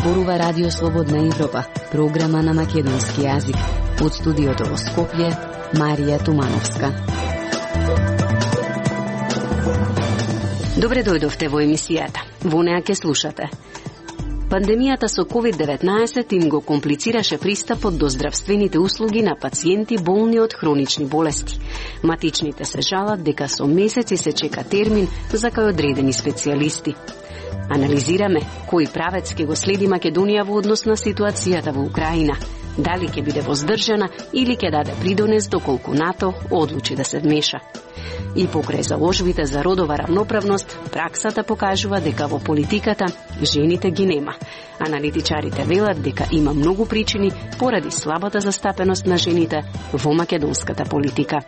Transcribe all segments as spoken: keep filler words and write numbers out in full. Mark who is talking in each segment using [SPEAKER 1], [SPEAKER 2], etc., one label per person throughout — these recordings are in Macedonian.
[SPEAKER 1] зборува Радио Слободна Европа, програма на македонски јазик. Од студиото во Скопје, Марија Тумановска. Добре дојдовте во емисијата. Во неа ќе слушате. Пандемијата со ковид деветнаесет им го комплицираше пристапот до здравствените услуги на пациенти болни од хронични болести. Матичните се жалат дека со месеци се чека термин за кај одредени специјалисти. Анализираме кој правец ќе го следи Македонија во однос на ситуацијата во Украина. Дали ќе биде воздржана или ќе даде придонес доколку НАТО одлучи да се вмеша. И покрај заложбите за родова равноправност, праксата покажува дека во политиката жените ги нема. Аналитичарите велат дека има многу причини поради слабата застапеност на жените во македонската политика.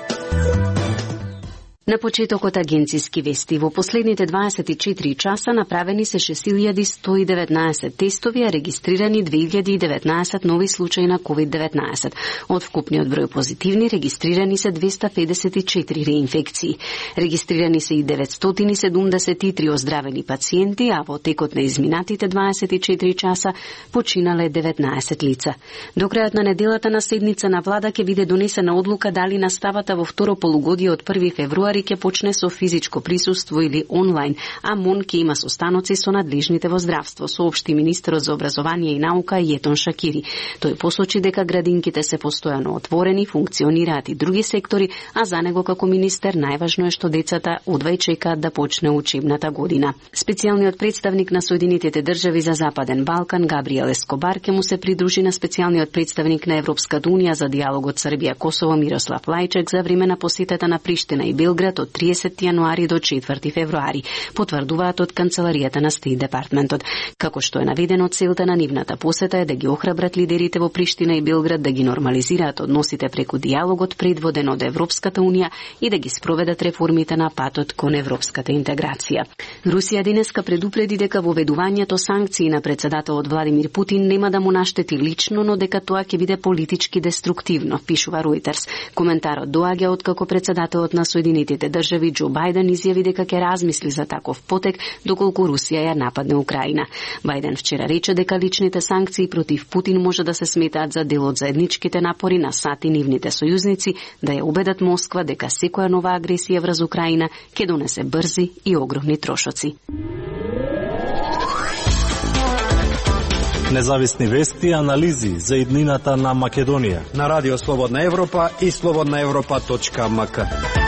[SPEAKER 1] На почетокот агенциски вести, во последните дваесет и четири часа направени се шест илјади сто и деветнаесет тестови, а регистрирани две илјади и деветнаесет нови случаи на ковид деветнаесет. Од вкупниот број позитивни регистрирани се двеста педесет и четири реинфекции. Регистрирани се и деветстотини и седумдесет и три оздравени пациенти, а во текот на изминатите дваесет и четири часа починале деветнаесет лица. До крајот на неделата на седница на влада ќе биде донесена одлука дали наставата во второ полугодие од први февруари ќе почне со физичко присуство или онлайн, а МОН ќе има состаноци со надлежните во здравство, соопшти министерот за образование и наука Јетон Шакири. Тој посочи дека градинките се постојано отворени, функционираат и други сектори, а за него како министер најважно е што децата одвај чекаат да почне учебната година. Специјалниот представник на Соединетите држави за Западен Балкан Габриел Ескобар ќе му се придружи на специјалниот представник на Европската унија за диалогот Србија-Косово Мирослав Лајчек за време на посетата на Приштина и Белград од триесети јануари до четврти февруари, потврдуваат од канцеларијата на Стейт департментот. Како што е наведено, целта на нивната посета е да ги охрабрат лидерите во Приштина и Белград да ги нормализираат односите преку диалогот предводен од Европската унија и да ги спроведат реформите на патот кон европската интеграција. Русија денеска предупреди дека воведувањето санкции на председателот Владимир Путин нема да му наштети лично, но дека тоа ќе биде политички деструктивно, пишува Reuters. Коментарот доаѓа откако председателот на Соединетите држави Џо Бајден изјави дека ќе размисли за таков потек доколку Русија ја нападне Украина. Бајден вчера рече дека личните санкции против Путин може да се сметаат за дел од заедничките напори на САД и нивните сојузници да ја убедат Москва дека секоја нова агресија врз Украина ќе донесе брзи и огромни трошоци.
[SPEAKER 2] Независни вести и анализи за иднината на Македонија
[SPEAKER 3] на Радио Слободна Европа и слободна европа точка ем ка.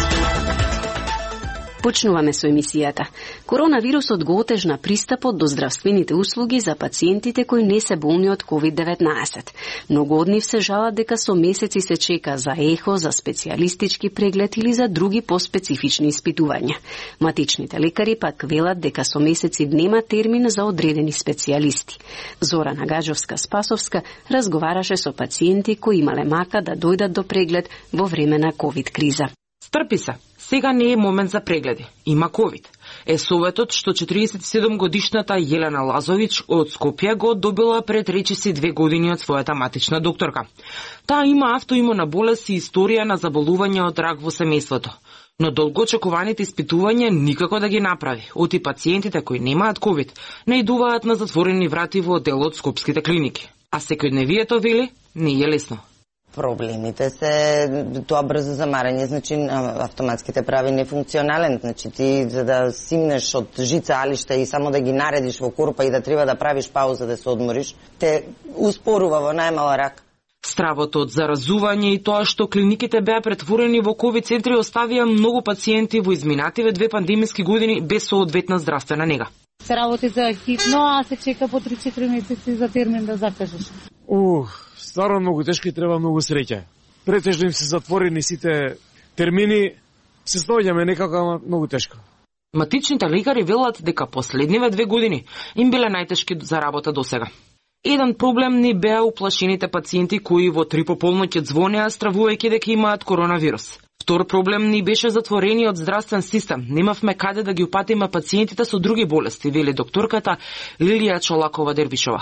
[SPEAKER 1] Почнуваме со емисијата. Коронавирусот го отежна пристапот до здравствените услуги за пациентите кои не се болни од ковид деветнаесет. Многу од нив се жалат дека со месеци се чека за ехо, за специјалистички преглед или за други поспецифични испитувања. Матичните лекари пак велат дека со месеци нема термин за одредени специјалисти. Зорана Гаджовска-Спасовска разговараше со пациенти кои имале мака да дојдат до преглед во време на ковид криза.
[SPEAKER 4] Стрпи се. Сега не е момент за прегледи. Има ковид. Е советот што четириесет и седум годишната Јелена Лазович од Скопје го добила пред речиси две години од својата матична докторка. Таа има автоимуна болест и историја на заболување од рак во семејството. Но долгоочекуваните испитувања никако да ги направи. Оти пациентите кои немаат ковид не идуваат на затворени врати во дел од скопските клиники. А секојдневието вели не е лесно.
[SPEAKER 5] Проблемите се тоа брзо замарање, значи автоматските прави нефункционален, значи ти за да симнеш од жица алишта и само да ги наредиш во корпа и да треба да правиш пауза да се одмориш, те успорува во најмала рак.
[SPEAKER 4] Стравото од заразување и тоа што клиниките беа претворени во ковид центри оставија многу пациенти во изминативе две пандемиски години без соодветна здравствена нега.
[SPEAKER 6] Се работи за хитно, а се чека по три-четири месеци за термин да закажеш.
[SPEAKER 7] Ух, стварно многу тешко и треба многу среќа. Претежно им се затворени сите термини, се снаоѓаме некако многу тешко.
[SPEAKER 4] Матичните лекари велат дека последниве две години им биле најтешки за работа досега. Еден проблем ни беа уплашените пациенти кои во три пополноќ звонеа стравувајќи дека имаат коронавирус. Втор проблем ни беше затворениот здравствен систем. Немавме каде да ги упатиме пациентите со други болести, вели докторката Лилија Чолакова Дервишова.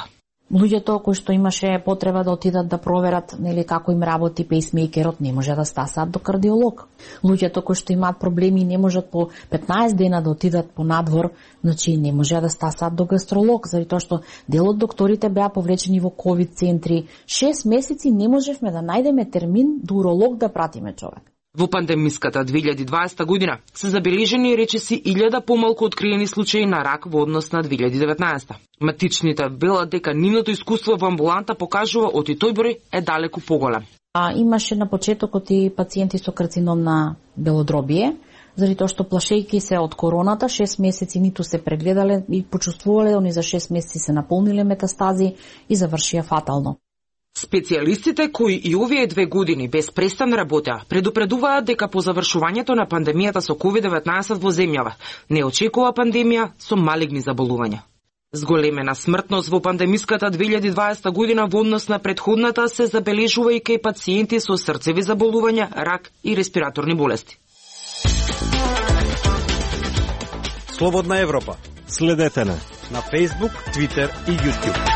[SPEAKER 8] Луѓето кои што имаше потреба да отидат да проверат нели како им работи пейсмейкерот, не може да стасат до кардиолог. Луѓето кои што имаат проблеми не можат по петнаесет дена да отидат по надвор, значи не може да стасат до гастролог, заради тоа што дел од докторите беа повлечени во ковид центри. шест месеци не можевме да најдеме термин до уролог да пратиме човек.
[SPEAKER 4] Во пандемиската две илјади и дваесета година се забележени речиси илјада помалку откриени случаи на рак во однос на две илјади и деветнаесета. Матичните велат дека нивното искуство во амбуланта покажува оти тој број е далеку поголем.
[SPEAKER 8] А имаше на почетокот и пациенти со карцином на белодробие, заради тоа што плашејќи се од короната, шест месеци ниту се прегледале и почувствувале, они за шест месеци се наполниле метастази и завршија фатално.
[SPEAKER 4] Специјалистите кои и овие две години без престан работеа, предупредуваат дека по завршувањето на пандемијата со ковид деветнаесет во земјава не очекува пандемија со малигни заболувања. Зголемена смртност во пандемиската две илјади и дваесета година во однос на претходната се забележува и кај пациенти со срцеви заболувања, рак и респираторни болести.
[SPEAKER 3] Слободна Европа.
[SPEAKER 2] Следете на
[SPEAKER 3] на Facebook, Twitter и YouTube.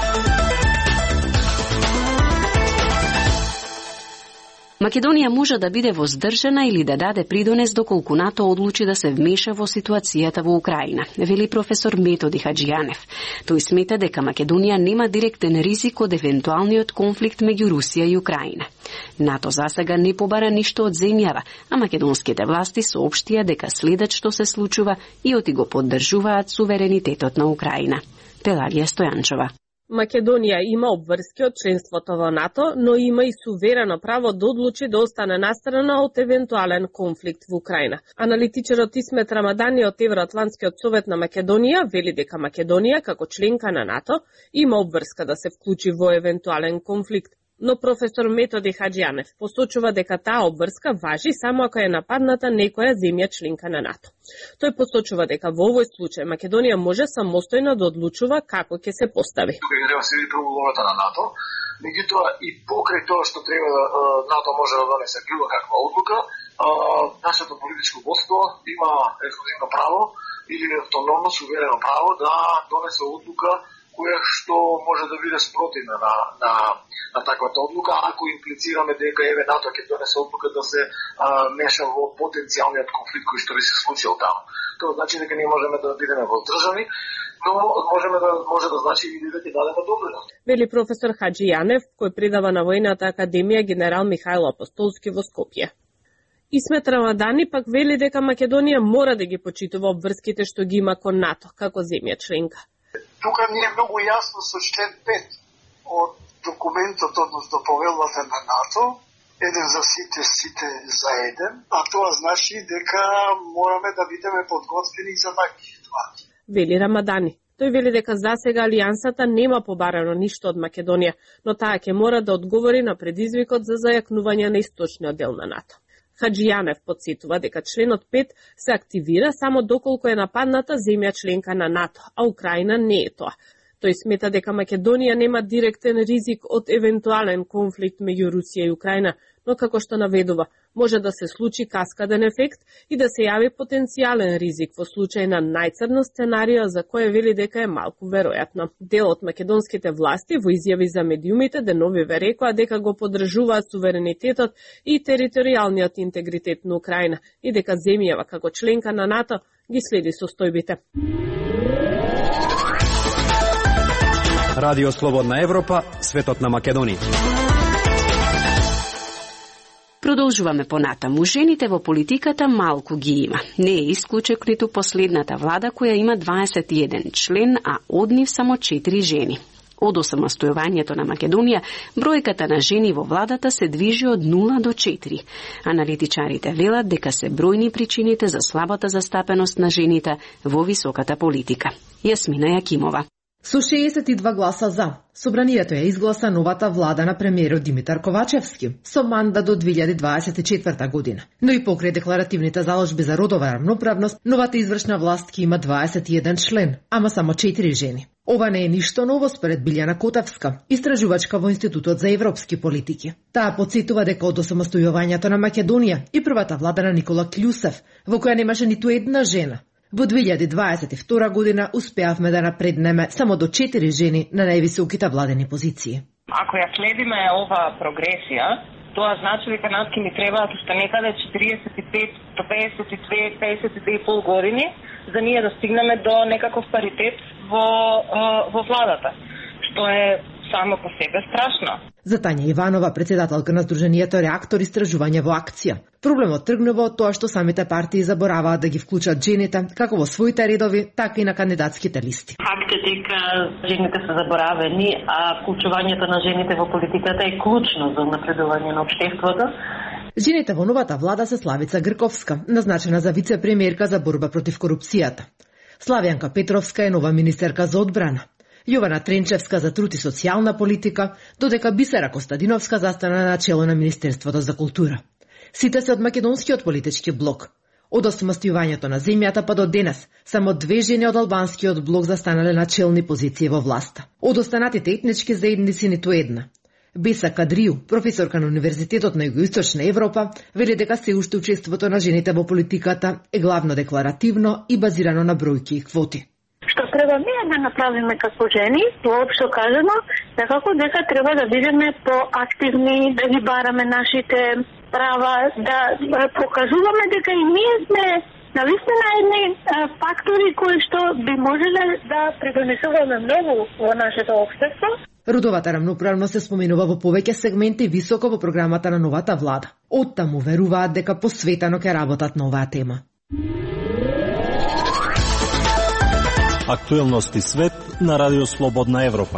[SPEAKER 1] Македонија може да биде воздржана или да даде придонес доколку НАТО одлучи да се вмеша во ситуацијата во Украина, вели професор Методи Хаџијанев. Тој смета дека Македонија нема директен ризик од евентуалниот конфликт меѓу Русија и Украина. НАТО засега не побара ништо од земјава, а македонските власти соопштија дека следат што се случува и оти го поддржуваат суверенитетот на Украина. Пелагија Стојанчова.
[SPEAKER 9] Македонија има обврски од членството во НАТО, но има и суверено право да одлучи да остане настрана од евентуален конфликт во Украина. Аналитичарот Исмет Рамадани од Евроатлантскиот совет на Македонија вели дека Македонија, како членка на НАТО, има обврска да се вклучи во евентуален конфликт. Но професор Методи Хаџијанев посочува дека таа обврска важи само ако е нападната некоја земја членка на НАТО. Тој посочува дека во овој случај Македонија може самостојно да одлучува како ќе се постави.
[SPEAKER 10] Тука треба да се види улогата на НАТО, меѓутоа и покрај тоа што треба НАТО може да донесе било каква одлука, нашето политичко водство има ексклузивно право или автономно суверено право да донесе одлука која што може да биде спротивна на, на, на таквата одлука, ако имплицираме дека еве НАТО ќе донесе одлука да се а, меша во потенцијалниот конфликт кој што би се случил таму. Тоа значи дека ние можеме да бидеме воздржани, но можеме да може да значи и дека ќе дадеме добрина.
[SPEAKER 9] Вели професор Хаџијанев, кој предава на Војната академија генерал Михајло Апостолски во Скопје. Исмет Рамадани пак вели дека Македонија мора да ги почитува обврските што ги има кон НАТО како земја членка.
[SPEAKER 10] Тука ни е многу јасно со член пет од документот, односно повелбата на НАТО, еден за сите, сите за еден, а тоа значи дека мораме да бидеме подготвени за такви ситуации.
[SPEAKER 9] Вели Рамадани. Тој вели дека засега алијансата нема побарано ништо од Македонија, но таа ќе мора да одговори на предизвикот за зајакнување на источниот дел на НАТО. Хаџијанев подсетува дека членот пет се активира само доколку е нападната земја членка на НАТО, а Украина не е тоа. Тој смета дека Македонија нема директен ризик од евентуален конфликт меѓу Русија и Украина, но како што наведува, може да се случи каскаден ефект и да се јави потенцијален ризик во случај на најцрно сценарио за кое вели дека е малку веројатно. Дел од македонските власти во изјави за медиумите деновиве рекоа дека го поддржуваат суверенитетот и територијалниот интегритет на Украина и дека земјава како членка на НАТО ги следи состојбите.
[SPEAKER 3] Радио Слободна Европа, светот на Македонија.
[SPEAKER 1] Продолжуваме понатаму. Жените во политиката малку ги има. Не е исклучок ниту последната влада која има дваесет и еден член, а од нив само четири жени. Од осамостојувањето на Македонија, бројката на жени во владата се движи од нула до четири. Аналитичарите велат дека се бројни причините за слабата застапеност на жените во високата политика. Јасмина Јакимова.
[SPEAKER 11] Со шеесет и два гласа за, собранието ја изгласа новата влада на премиерот Димитар Ковачевски со мандат до две илјади дваесет и четврта година. Но и покрај декларативните заложби за родова рамноправност, новата извршна власт ќе има дваесет и еден член, ама само четири жени. Ова не е ништо ново според Билјана Котевска, истражувачка во Институтот за европски политики. Таа подсетува дека од осамостојувањето на Македонија и првата влада на Никола Клјусев, во која немаше ниту една жена, Во две илјади дваесет и втора година успеавме да напреднеме само до четири жени на највисоките владени позиции.
[SPEAKER 12] Ако ја следиме ова прогресија, тоа значи дека нас ќе ни требаат уште некаде четириесет и пет до пеесет и две, пеесет и две и пол години за ние да стигнеме до некаков паритет во во владата, што е само по себе страшно.
[SPEAKER 11] За Тања Иванова, председателка на Сдруженијето Реактор истражување во акција, проблемот тргнува од тоа што самите партии забораваат да ги вклучат жените како во своите редови, така и на кандидатските листи.
[SPEAKER 13] Факт е дека жените се заборавени, а вклучувањето на жените во политиката е клучно за напредување на општеството.
[SPEAKER 11] Жените во новата влада се Славица Грковска, назначена за вице-премиерка за борба против корупцијата. Славјанка Петровска е нова министерка за одбрана. Јована Тренчевска за труд и социјална политика, додека Бисера Костадиновска застана на чело на Министерството за култура. Сите се од македонскиот политички блок. Од осмостивањето на земјата па до денес, само две жени од албанскиот блок застанале на челни позиции во власта. Од останатите етнички заедници ниту една. Беса Кадрију, професорка на Универзитетот на Југоисточна Европа, вели дека се уште учеството на жените во политиката е главно декларативно и базирано на бројки и квоти.
[SPEAKER 13] Што треба ние да направиме како жени, воопшто кажано, некако дека треба да бидеме поактивни, да ги бараме нашите права, да покажуваме дека и ние сме навистина едни фактори кои што би можеле да придонесуваме многу во нашето општество.
[SPEAKER 11] Родовата рамноправност се споменува во повеќе сегменти високо во програмата на новата влада. Оттаму веруваат дека посветено ќе работат на оваа тема.
[SPEAKER 2] Актуелности свет на Радио Слободна Европа.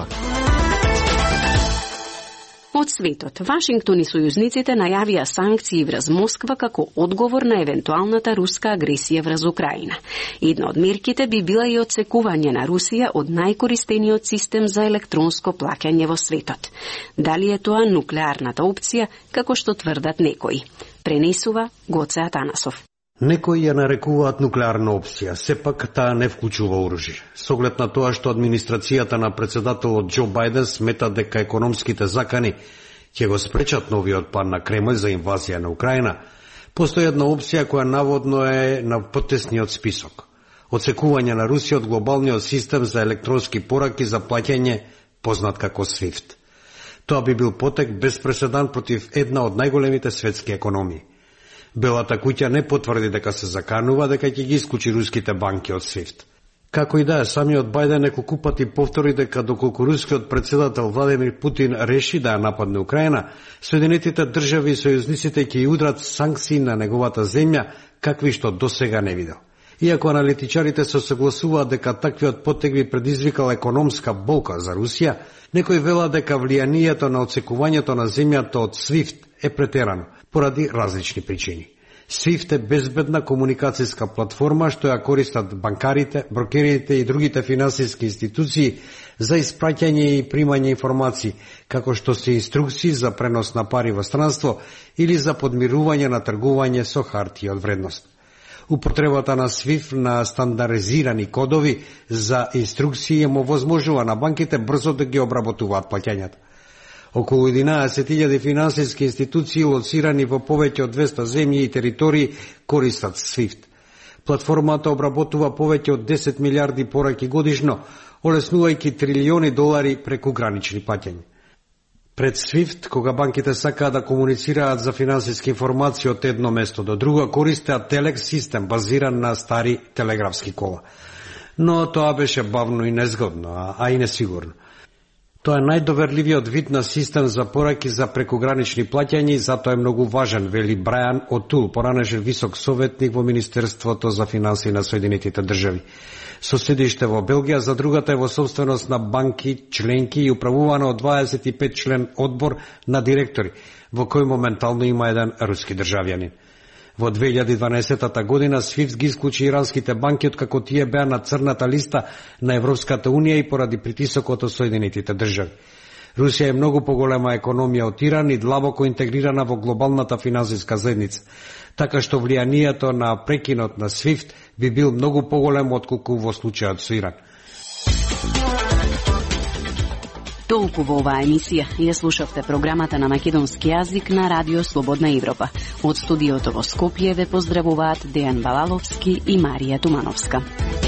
[SPEAKER 1] Од светот, Вашингтон и сојузниците најавија санкции врз Москва како одговор на евентуалната руска агресија врз Украина. Една од мерките би била и отсекување на Русија од најкористениот систем за електронско плаќање во светот. Дали е тоа нуклеарната опција, како што тврдат некои? Пренесува Гоце Атанасов.
[SPEAKER 3] Некои ја нарекуваат нуклеарна опција, сепак таа не вклучува оружје. Со оглед на тоа што администрацијата на председателот Џо Бајден смета дека економските закани ќе го спречат новиот план на Кремљ за инвазија на Украина, постои една опција која наводно е на потесниот список. Отсекување на Русија од глобалниот систем за електронски пораки за плаќање, познат како свифт. Тоа би бил потек без преседан против една од најголемите светски економии. Белата куќа не потврди дека се заканува дека ќе ги исклучи руските банки од свифт. Како и да е, самиот Бајден неколку пати повтори дека доколку рускиот председател Владимир Путин реши да ја нападне Украина, Соединетите држави и сојузниците ќе ја удрат санкции на неговата земја, какви што досега не видел. Иако аналитичарите се согласуваат дека таквиот потек би предизвикал економска болка за Русија, некои велат дека влијанието на отсекувањето на земјата од свифт е претерано, поради различни причини. свифт е безбедна комуникацијска платформа што ја користат банкарите, брокерите и другите финансиски институции за испраќање и примање информации, како што се инструкции за пренос на пари во странство или за подмирување на тргување со хартија од вредност. Употребата на свифт на стандаризирани кодови за инструкции му возможува на банките брзо да ги обработуваат плаќањата. Околу единаесет илјади финансиски институции лоцирани во повеќе од двесте земји и територии користат свифт. Платформата обработува повеќе од десет милиарди пораки годишно, олеснувајќи трилиони долари преку гранични плаќања. Пред свифт, кога банките сакаат да комуницираат за финансиски информации од едно место до друго, користеа телекс систем базиран на стари телеграфски кола. Но тоа беше бавно и незгодно, а и несигурно. Тоа е најдоверливиот вид на систем за пораки за прекогранични плаќања и затоа е многу важен, вели Брајан Отул, поранешен висок советник во Министерството за финансии на Соединетите држави. Со седиште во Белгија, за другата е во собственост на банки, членки и управувана од дваесет и пет член одбор на директори, во кој моментално има еден руски државјанин. Во две илјади и дванаесета година свифт ги исклучи иранските банки откако тие беа на црната листа на Европската унија и поради притисокот од Соединетите држави. Русија е многу поголема економија од Иран и длабоко интегрирана во глобалната финансиска заедница, така што влијанието на прекинот на свифт би бил многу поголемо отколку во случајот со Иран.
[SPEAKER 1] Толку во оваа емисија. Ја слушавте програмата на македонски јазик на Радио Слободна Европа. Од студиото во Скопје ве поздравуваат Дејан Балаловски и Марија Тумановска.